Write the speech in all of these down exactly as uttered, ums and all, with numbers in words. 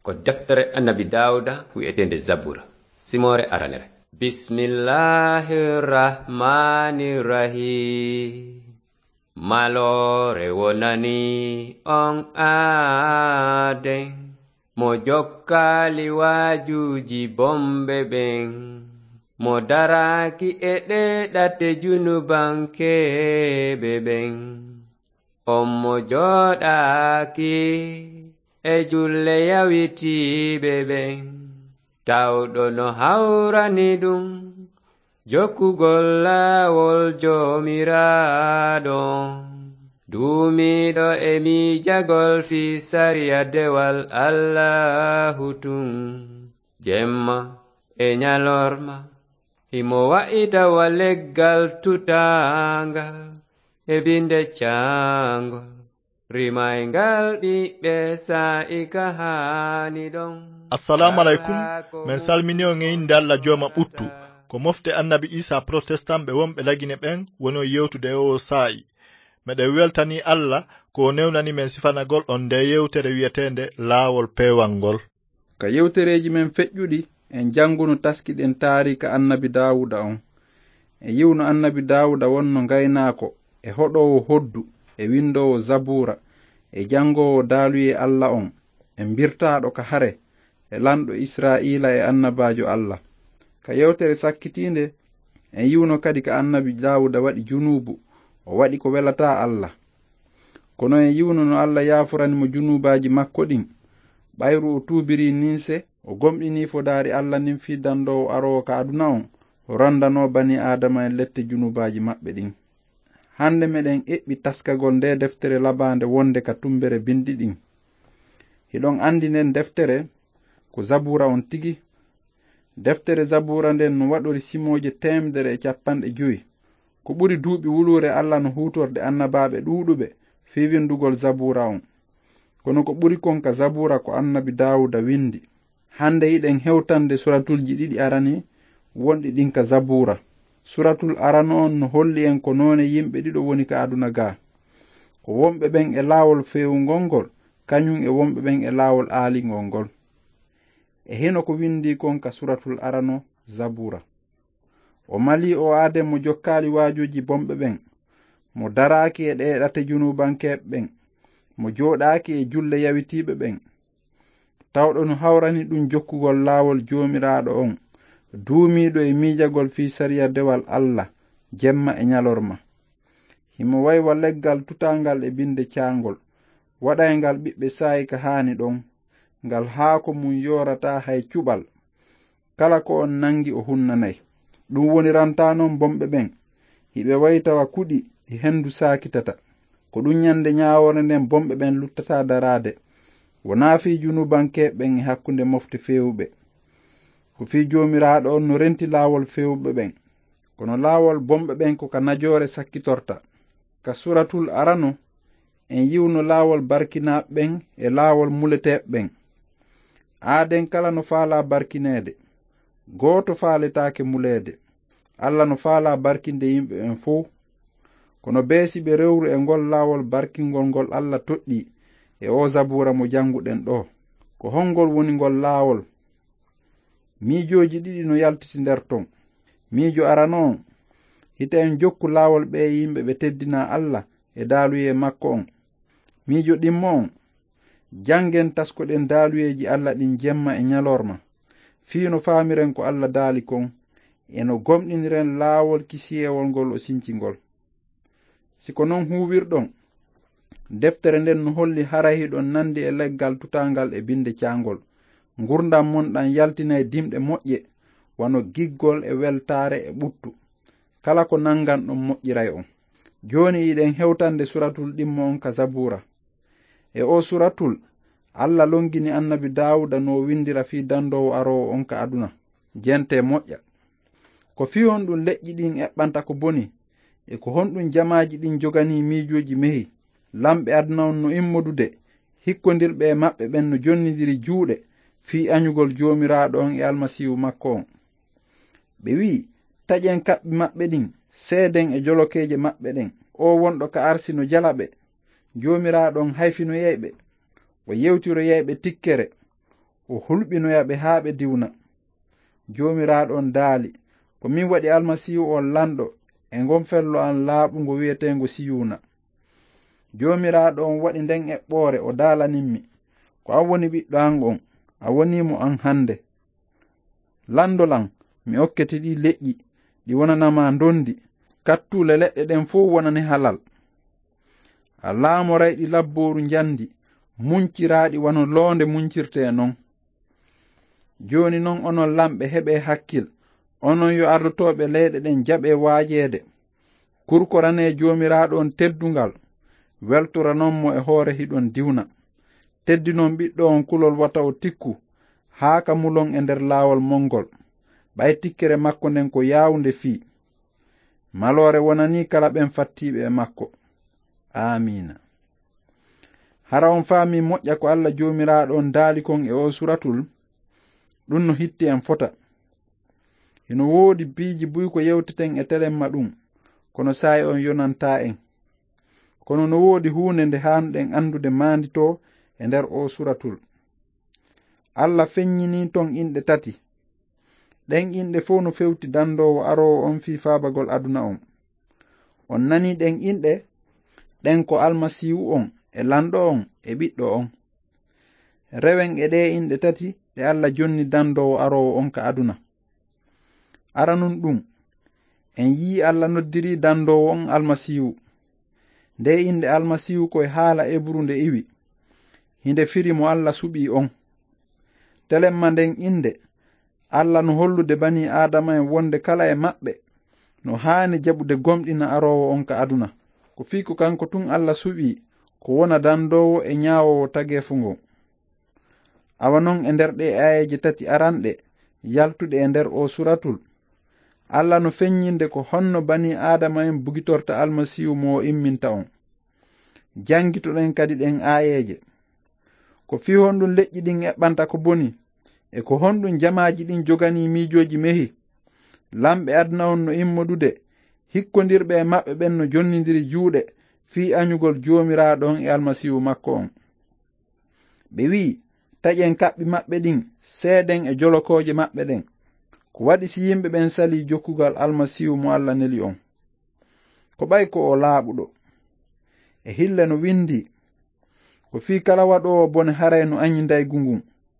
ko deftere annabi Daawuda wi'etende Zabura simore aranere. Bismillahirrahmanirrahim. Malore wonani on Aden mo jokkali wajuji bombe ben mo daraki e ɗeɗate junubankebe ben on mo joɗaki e julle yawitiɓe ben tawɗo no hawrani ɗum jokkugol laawol jomiraɗo duumiɗo e miijagol fi sariya dewal Allahu tun jemma e nyalorma himo wa'itawa leggal tutangal e binde cangol rimaygal ɓiɓɓe sa'ika hani ɗon. Assalamu alaikum. Men salmini on e inde Allah joma ɓuttu ko mofte annabi Isa protestant ɓe wonɓe lagine ɓen woni yewtude o sa'i meɗen weltani Allah ko newnani men sifanagol on nde yewtere wi'etende laawol pewangol. Ka yewtereji men feƴƴuɗi en janguno taskiɗen taarika annabi Dawuda on e yiwno annabi Dawuda wonno ngaynaako e hoɗowo hoddu e windowo zabura e jangowo daaluye Allah on e birtaɗo ka hare e lanɗo Israila e annabajo Allah. Ka yewtere sakkitinde en yiwno kadi ka annabi Dawuda waɗi junubu o waɗi ko welata Allah kono en yiwno no Allah yafuranimo junubaji makko ɗin ɓayru o tuubiri ninse o gomɗini fodaari Allah nin fi dandowo arowo ka aduna on o randano bani adama en lette junubaji maɓɓe ɗin. Hande meɗen eɓɓi taskagol nde deftere labande wonde ka tumbere bindi ɗin. Hiɗon andi nden deftere ko zabura on tigi. Deftere zabura nden no waɗori simoje temdere e capanɗe joyi ko ɓuri duuɓi wulure Allah no hutorde annabaɓe ɗuuɗuɓe fi windugol zabura on kono ko ɓuri kon ka zabura ko annabi Dawuda windi. Hande yiɗen hewtande suratulji ɗiɗi arani wonɗi ɗin ka zabura. Suratul arano on no holli en ko none yimɓe ɗiɗo woni ka aduna ga ko wonɓe ɓen e laawol fewugol ngol kañum e wonɓe ɓen e laawol aalingol ngol. E hino ko windi kon ka suratul arano zabura. O mali o Adem mo jokkali wajuji bomɓe ɓen mo daraki e ɗeɗate junubankeɓe ɓen mo joɗaki e julle yawitiɓe ɓen tawɗo no hawrani ɗum jokkugol laawol jomiraɗo on duumiɗo e miijagol fi sariya dewal Allah jemma e nyalorma himo waywa leggal tutangal e binde cangol waɗaygal ɓiɓɓe sayi ka hani ɗon ngal haako mum yorata hay cuɓal kala ko on nangi o hunnanay. Ɗum woni ranta non bomɓe ɓen hiɓe waytawa kuɗi e hendu sakitata ko ɗum nyande nyawore nden bomɓe ɓen luttata darade wona fi junubankeɓe ɓen e hakkunde mofte fewuɓe ko fi jomiraɗo on no renti laawol fewuɓe ɓen kono laawol bomɓe ɓen ko ka najore sakkitorta. Ka suratul arano en yiwno laawol barkinaɓe ɓen e laawol muleteɓe ɓen. Aden kala no faala barkinede gooto faaletake mulede Allah no faala barkinde yimɓe ɓen fo kono beesi ɓe rewru e ngol laawol barkingol ngol Allah toɗɗi e o zabura mo janguɗen ɗo. Ko hongol woni ngol laawol? Miijoji ɗiɗi no yaltiti nder ton. Miijo arano on hite en jokku laawol ɓe yimɓe ɓe teddina Allah e daaluye makko on. Miijo ɗimmo on jangen taskoɗen daaluyeji Allah ɗin jemma e nyalorma fiino faamiren ko Allah daali kon eno gomɗiniren laawol kisiyewol ngol o sincingol. Siko non huwirɗon deftere nden no holli harahiɗon nandi e leggal tutangal e binde cangol ngurdam mon ɗan yaltina e dimɗe moƴƴe wano giggol e weltare e ɓuttu kala ko nangan ɗon moƴƴiray on. Joni yiɗen hewtande suratul ɗimmo on ka zabura. E o suratul Allah longini annabi Dawuda no windira fi dandowo arowo on ka aduna jente moƴƴa ko fi honɗum leƴƴi ɗin eɓɓanta ko boni e ko honɗum jamaji ɗin jogani miijoji mehi lamɓe aduna on no immodude hikkodirɓe e maɓɓe ɓen no jonnidiri juuɗe fi anyugol jomiraɗo on e almasihu makko on. Ɓe wi taƴen kaɓɓi maɓɓe ɗin seeden e jolokeje maɓɓe ɗen o wonɗo ka arsi no jala ɓe jomiraɗo on hayfino yeyɓe o yewtiro yeyɓe tikkere o hulɓinoyaɓe haa ɓe diwna. Joomiraaɗon daali, ko min waɗi almasihu on lanɗo e ngon fello an laaɓungo wi'etengo siyuna. Joomiraaɗon waɗi nden eɓɓoore o daalaninmi, ko an woni ɓiɗɗo an on, a wonimo an hande. Landolan, mi okkete ɗi leƴƴi ɗi wonanama ndondi, kattule leɗɗe ɗen fof wonane halal. A laamorayɗi labbooru njandi, munciraaɗi wano loonde muncirte non. Joni non onon lamɓe heɓe hakkil, onon yo ardotoɓe leyɗe ɗen jaɓe waajeede. Kurkorane joomiraaɗon teddungal, weltoranonmo e hoore hiɗon diwna. Teddinon ɓiɗɗo on kulol wata o tikku, haa ka mulon e nder laawol mongol. Ɓay tikkere makko nden ko yawnde fii. Maloore wonani kala ɓen fattiɓe e makko. Amina. Hara on faami moƴƴa ko Allah joomiraaɗon daali kon e o suratul, ɗum no hitti en fota. Hino woodi biiji buy ko yewteten e telemma ɗum, kono saayi on yonanta en. Kono no woodi huunde nde haanuɗen andude maandi to e nder o suratul. Allah feññini ton inɗe tati. Ɗen inɗe fof no fewti dandowo arowo on fii faabagol aduna on. On nani ɗen inɗe, ɗen ko almasihu on e lanɗo on e ɓiɗɗo on. Rewen e ɗe inɗe tati ɗe Allah jonni dandowo arowo on ka aduna. Aranun ɗum, en yii Allah noddiri dandowo on almasihu. Nde inde almasihu koye haala ebru nde iwi, hinde firi mo Allah suɓi on. Telemma nden inde, Allah no hollude bani Adama en wonde kala e maɓɓe, no haani jaɓude gomɗina arowo on ka aduna. Ko fii ko kanko tun Allah suɓi, ko wona dandowo e ñaawowo tageefu ngon. Awa non e nder ɗe ayeje tati aranɗe, yaltuɗe e nder o suratul, Allah no feññinde ko honno bani Adama en bugitorta almasihu mo imminta on. Jangitoɗen kadi ɗen ayeje. Ko fii honɗum leƴƴi ɗin eɓɓanta ko boni, e ko honɗum jamaji ɗin jogani miijoji mehi. Lamɓe aduna on no immodude, hikkondirɓe e maɓɓe ɓen no jonnidiri juuɗe fii anyugol joomiraaɗo on e almasihu makko on. Ɓe wi, taƴen kaɓɓi maɓɓe ɗin seeden e jolokooje maɓɓe ɗen, ko waɗi si yimɓe ɓen sali jokkugal almasihu mo Allah neli on. Ko ɓay ko o laaɓuɗo. E hille no windi, ko fii kala waɗowo bone haray no anyi ndaygu ngun.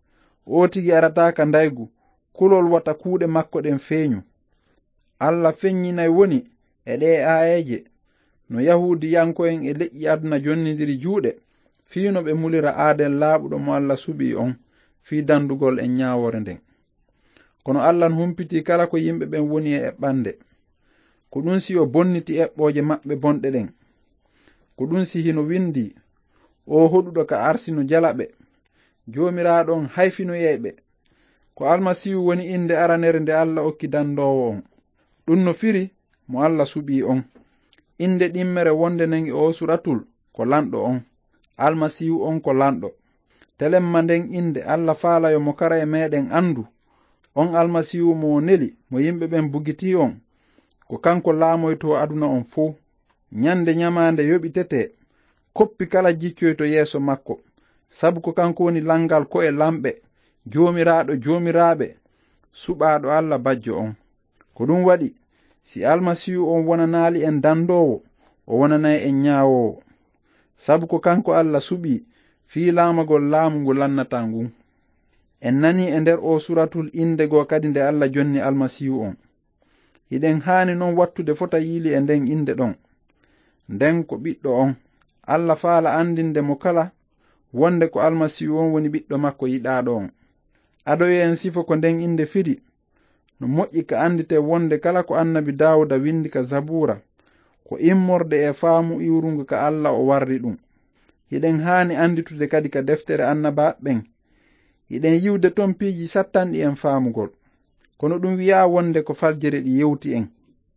O tigi arataka ndaygu, kulol wata kuuɗe makko ɗen feeñu. Allah feññinay woni e ɗe ayeje, no yahudiyanko'en e leƴƴi aduna jonnidiri juuɗe, fii no ɓe mulira aaden laaɓuɗo mo Allah suɓi on, fii dandugol en ñaawore nden. Kono Allah humpiti kala ko yimɓe ɓen woni e eɓɓande. Ko ɗum si o bonniti eɓɓooje maɓɓe bonɗe ɗen. Ko ɗum si hino windi, o hoɗuɗo ka arsino jalaɓe, joomiraaɗon hayfinoyeɓe. Ko almasihu woni inde aranere nde Allah okki dandowo on. Ɗum no firi mo Allah suɓi on. Inde ɗimmere wonde nden e o suratul ko lanɗo on. Almasihu on ko lanɗo. Telemma nden inde Allah faalayo mo kara e meɗen andu, on almasihu mo neli mo yimɓe ɓen bugiti on, ko kanko laamoyto aduna on fuu. Nyande nyamande yoɓitete, koppi kala jiccoyto yeeso makko, sabu ko kanko woni langal ko e lamɓe, joomiraaɗo joomiraaɓe, suɓaaɗo Allah bajjo on. Ko ɗum waɗi, si almasihu on wonanaali en dandowo, o wonanay en ñaawowo, sabu ko kanko Allah suɓi fii laamagol laamu ngu lannata ngun. En nani e nder o suratul inde goo kadi nde Allah jonni almasihu on. Hiɗen haani noon wattude fota yiili e nden inde ɗon. Nden ko ɓiɗɗo on, Allah faala andinde mo kala wonde ko almasihu on woni ɓiɗɗo makko yiɗaaɗo on. Adoye en sifo ko nden inde firi, no moƴƴi ka andite wonde kala ko annabi Dawuda windi ka Zabura, ko immorde e faamu iwrungo ka Allah o warri ɗum. Hiɗen haani anditude kadi ka deftere annaba ɓen. Hiɗen yiwde ton piiji sattanɗi en faamugol. Kono ɗum wi'a wonde ko faljere ɗi yewti en.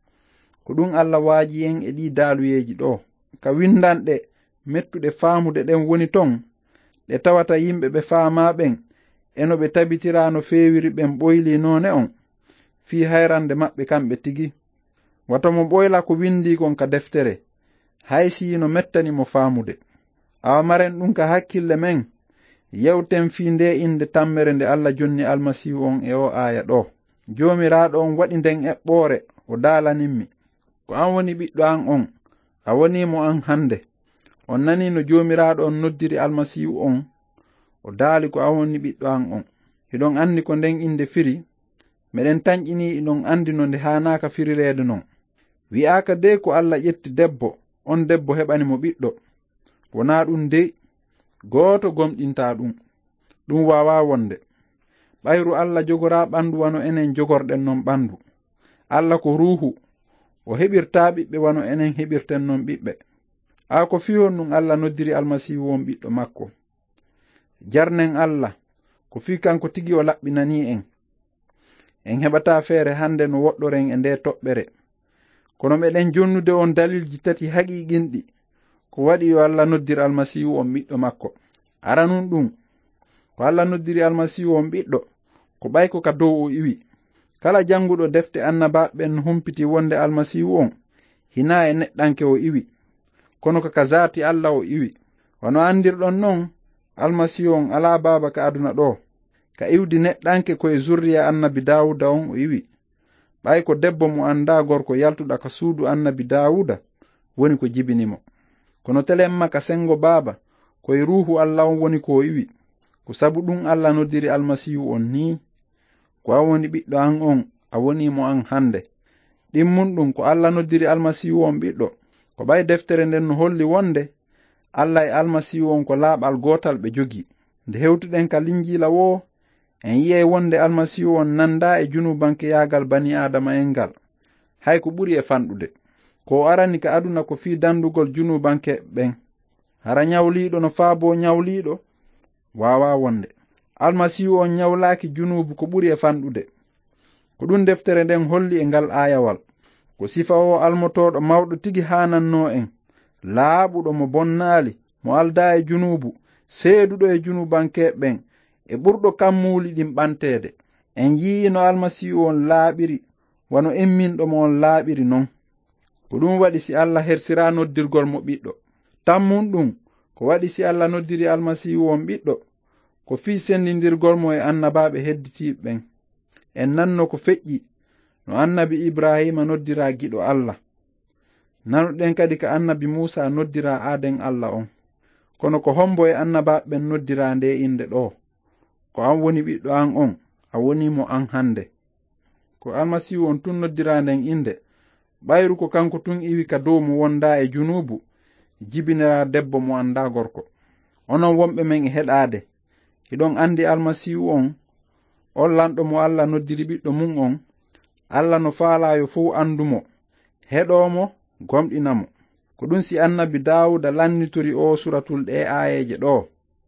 Ko ɗum Allah waaji en e ɗi daaluyeji ɗo. Ka windanɗe mettuɗe faamude ɗen woni ton, ɗe tawata yimɓe ɓe faama ɓen, eno ɓe tabitira no feewiri ɓen ɓoyli noone on, fii hayrande maɓɓe kamɓe tigi. Wato mo ɓoyla ko windi kon ka deftere, hay si no mettani mo faamude. Awa maren ɗum ka hakkille men, yewten fi nde inde tammere nde Allah jonni almasihu on e o aya ɗo. Jomiraɗo on waɗi nden eɓɓore o daalaninmi, ko an woni ɓiɗɗo an on, a wonimo an hande. On nani no jomiraɗo on noddiri almasihu on, o daali ko an woni ɓiɗɗo an on. Hiɗon andi ko nden inde firi, meɗen tañƴini iɗon andi no nde hanaka firirede non. Wi'aka de ko Allah ƴetti debbo, on debbo heɓanimo ɓiɗɗo. Wona ɗum de, gooto gomɗinta ɗum, ɗum wawa wonde. ɓayru Allah jogora ɓandu wano enen jogorɗen non ɓandu. Allah ko ruuhu, o heɓirta ɓiɓɓe wano enen heɓirten non ɓiɓɓe. A ko fihon ɗum Allah noddiri almasihu won ɓiɗɗo makko. Jarnen Allah, ko fi kanko tigi o laɓɓinani en. En heɓata feere hande no woɗɗoren e nde toɓɓere. Kono meɗen jonnude on dalilji tati haqiqinɗi ko waɗi yo Allah noddiri almasihu on ɓiɗɗo makko. Aranun ɗum, ko Allah noddiri almasihu on ɓiɗɗo, ko ɓayko ka dow o iwi. Kala janguɗo defte annabaɓen humpiti wonde almasihu on, hina e neɗɗanke o iwi, kono ko ka zaati Allah o iwi. Wano andirɗon non, almasihu on ala baba ka aduna ɗo, ka iwdi neɗɗanke koye zurriya annabi Dawuda on o iwi. ɓay ko debbo mo anda gorko yaltuɗa ka suudu annabi Dawuda woni ko jibinimo. Kono telemma ka sengo baba koye ruuhu Allah on woni ko o iwi. Ko sabu ɗum Allah noddiri almasihu on ni, ko an woni ɓiɗɗo an on, a wonimo an hande. Ɗimmun ɗum ko Allah noddiri almasihu on ɓiɗɗo, ko ɓay deftere nden no holli wonde Allah e almasihu on ko laaɓal gotal ɓe jogi. Nde hewtuɗen ka linjila wo, en yiyay wonde almasihu on nanda e junubanke yagal bani adama en ngal, hay ko ɓuri e fanɗude. Ko arani ka aduna ko fi dandugol junubanke ɓen. Hara nyawliɗo no faabo nyawliɗo wawa wonde. Almasihu on nyawlaaki junubu ko ɓuri e fanɗude. Ko ɗum deftere nden holli e ngal ayawal. Ko sifa o almotoɗo mawɗo tigi hananno en, laaɓuɗo mo bonnaali, mo alda e junubu, seeduɗo e junubanke ɓen, e ɓurɗo kammuli ɗin ɓantede. En yii no almasihu on laaɓiri, wano emminɗo mo on laaɓiri non. Ko ɗum waɗi si Allah hersira noddirgol mo ɓiɗɗo. Tammun ɗum, ko waɗi si Allah noddiri almasihu on ɓiɗɗo, ko fi sendindirgol mo e annabaɓe hedditiɓɓen. En nanno ko feƴƴi no annabi Ibrahima noddira giɗo Allah. Nanuɗen kadi ka annabi Musa noddira aaden Allah on. Kono ko hombo e annabaɓen noddira nde inde ɗo, ko an woni ɓiɗɗo an on, a wonimo an hande. Ko almasihu on tun noddira nden inde, ɓayru ko kanko tun iwi ka dow mo wonda e junubu, jibinira debbo mo anda gorko. Onon wonɓe men e heɗade, hiɗon andi almasihu on, on lanɗo mo Allah noddiri ɓiɗɗo mum on, Allah no faalayo fuu andumo, heɗomo, gomɗinamo. Ko ɗum si annabi Dawuda lannitori o suratul ɗe ayeje ɗo.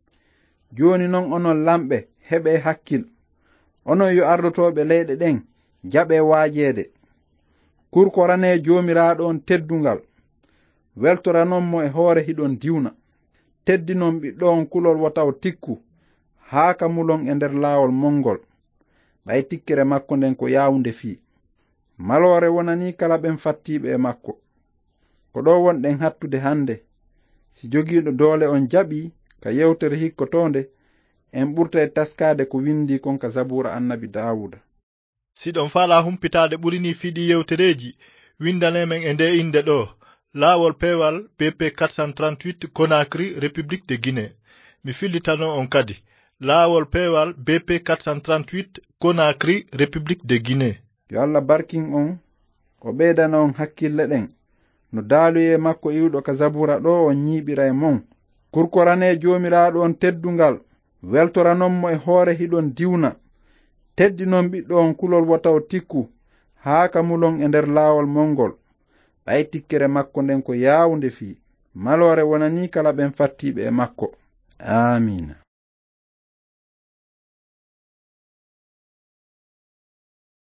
Joni noon onon lamɓe heɓe hakkil, onon yo ardotoɓe leyɗe ɗen jaɓe waajede. Kurkorane jomiraɗo on teddungal, weltoranonmo e hoore hiɗon diwna. Teddinon ɓiɗɗo on kulol wataw tikku, haaka mulon e nder laawol mongol, ɓay tikkere makko nden ko yawnde fii. Malore wonani kala ɓen fattiɓe e makko. Ko ɗo wonɗen hattude hande, si jogiiɗo doole on jaɓi ka yewtere hikkotonde, en ɓurta e taskade ko windi kon ka zabura annabi Dawuda. Siɗon faala humpitade ɓurini fiɗi yewtereji, windanemen e nde inde ɗo, laawol peewal B P quatre cent trente-huit Conakry, République de Guinée. Mi fillitano on kadi, laawol peewal B P quatre cent trente-huit Conakry, République de Guinée. Yo Allah barkin on, o ɓeydana on hakkille ɗen, no daaluye makko iwɗo ka zabura ɗo on ñiiɓira e mon. Kurkorane joomiraɗo on teddungal, weltoranonmo e hoore hiɗon diwna. Teddinon ɓiɗɗo on kulol wotaw tikku, haaka mulon e nder laawol mongol, ɓay tikkere makko nden ko yawnde fii. Malore wonani kala ɓen fattiɓe e makko. Amina.